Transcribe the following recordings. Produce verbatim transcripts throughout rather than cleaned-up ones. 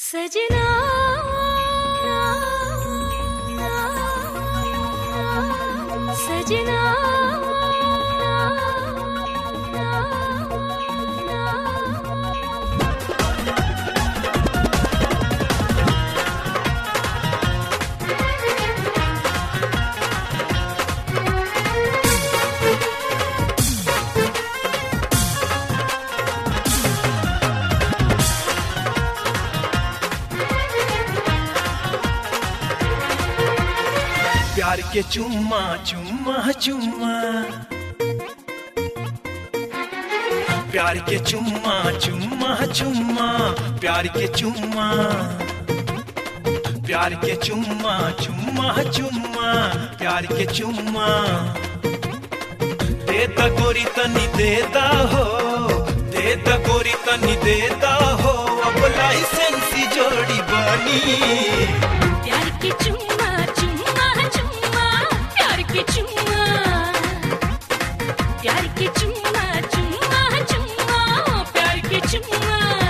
सजना सजना प्यार के चुम्मा चुम्मा चुम्मा प्यार के चुम्मा चुम्मा चुम्मा प्यार के चुम्मा प्यार के चुम्मा चुम्मा चुम्मा प्यार के चुम्मा देता गोरी तनी देता हो देता गोरी तनी देता हो अब लाइसेंसी जोड़ी बनी प्यार के चुम्मा चुम्मा चुम्मा प्यार के चुम्मा प्यार के चुम्मा चुम्मा चुम्मा प्यार के चुम्मा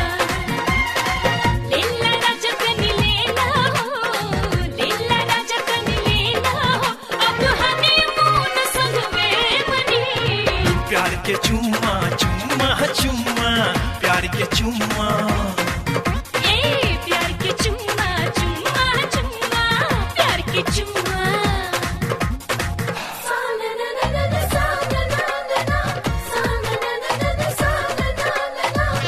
लेला राजा कनी लेला हो लेला राजा कनी लेला हो अब हनीमून संग में मनी प्यार के चुम्मा चुम्मा चुम्मा प्यार के चुम्मा ए प्यार के चुम्मा चुम्मा चुम्मा प्यार के चुम्मा सा ना ना ना ना ना सा ना ना ना ना सा ना ना ना ना ना सा ना ना ना ना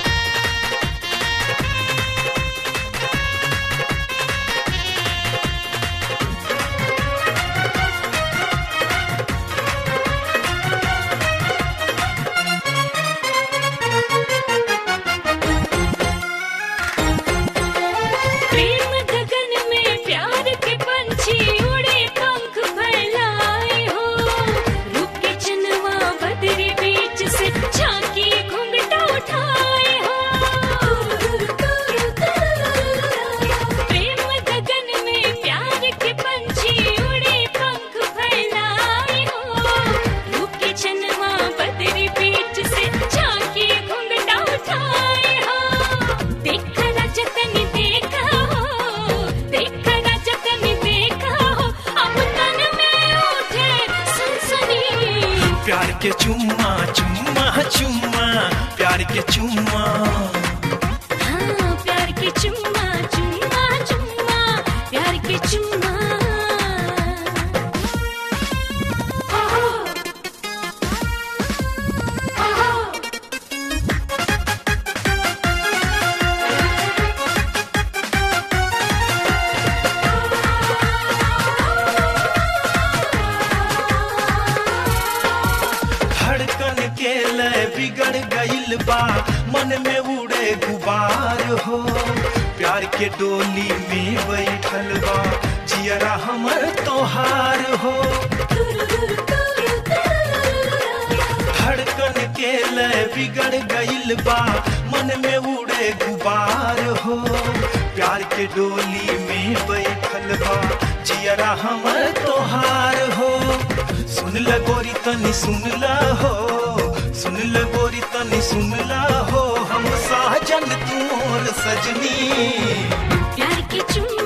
प्रेम गगन में प्यार के पंछी उड़े पंख फैलाए हो रूप के चनवा बदरी बीच से झांकी घुंघटा उठाए हो प्रेम गगन में प्यार के पंछी उड़े पंख फैलाए हो रूप के चनवा बदरी बीच से झांकी घुंघटा उठाए हो देखा राजा तनी देखा हो देखा राजा तनी देखा हो अब तन में उठे सनसनी प्यार के चुम्मा चुम्मा चुम्मा प्यार के चुम्मा हाँ प्यार के चुम्मा चुम्मा चुम्मा प्यार के चुम्मा ओहो ओहो धड़कन के लय बिगड़ गइल बा मन में उड़े गुबार हो प्यार के डोली में बैठल बा जियरा हमर तोहार हो धड़कन के लय बिगड़ गइल बा मन में उड़े गुबार हो प्यार के डोली में बैठल बा जियरा हमर तोहार हो सुन ल गोरी तनी सुन ल हो सुन ल गोरी तनी सुन ल हो हम साजन तू और सजनी प्यार के चुम्मा